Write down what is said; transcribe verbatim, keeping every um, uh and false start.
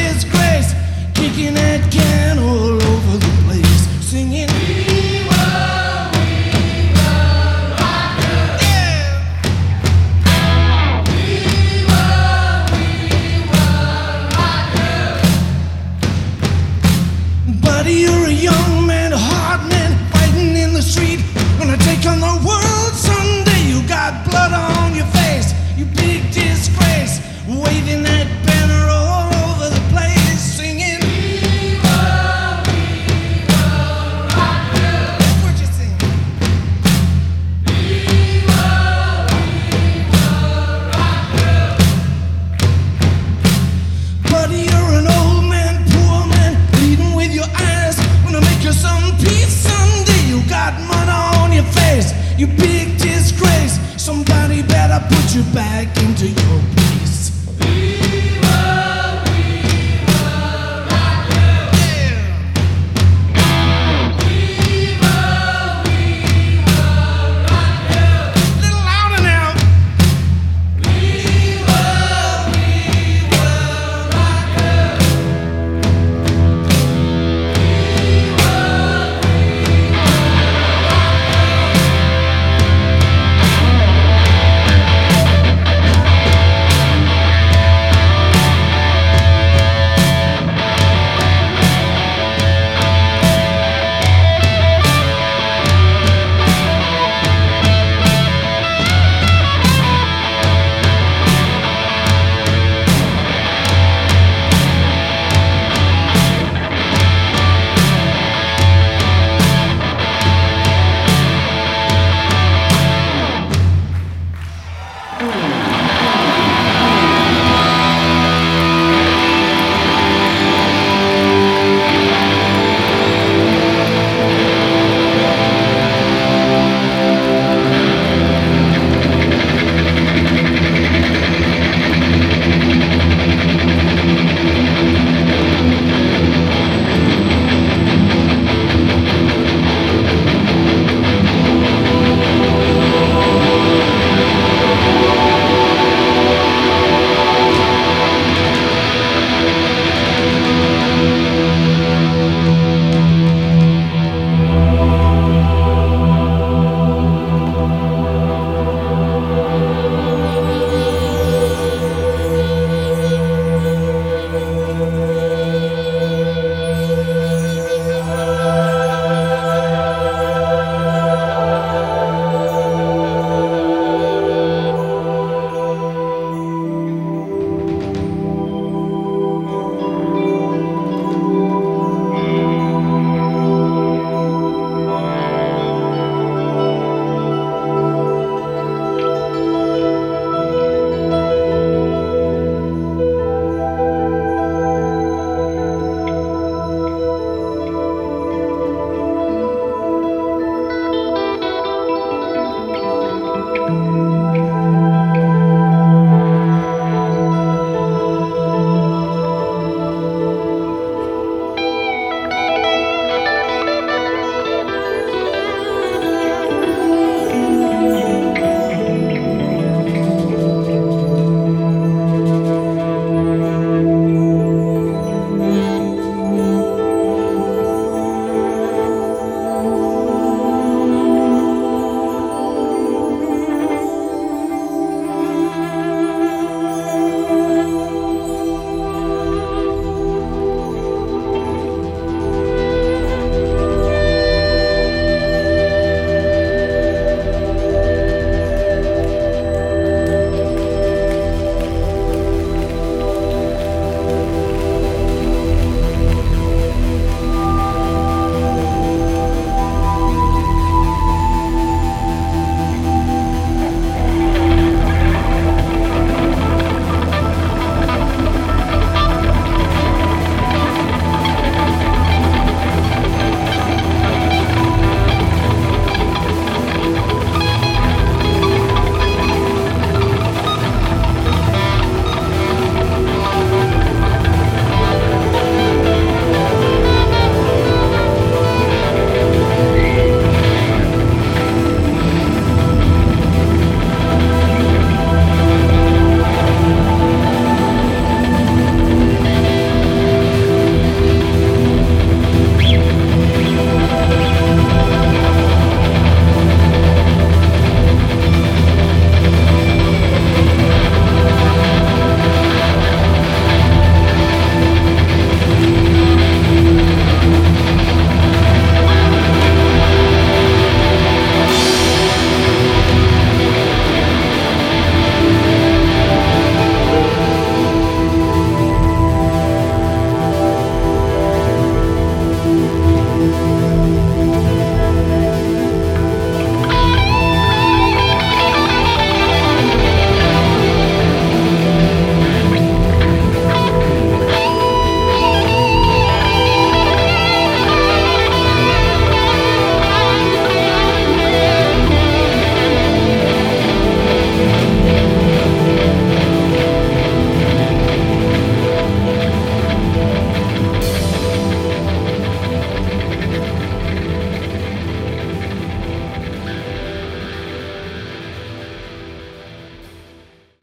disgrace, kicking that can all over the place, singing. Buddy, you're a young man, a hard man, fighting in the street. Gonna take on the world someday. You got blood on your face, you big disgrace, waving that banner all over the place, singing. We will, we will rock you. That's what you sing. We will, we will rock you. Buddy, you're an old man, poor man, bleeding with your eyes. Gonna make you some peace someday. You got mud on your face, you big disgrace. Somebody better put you back into your place.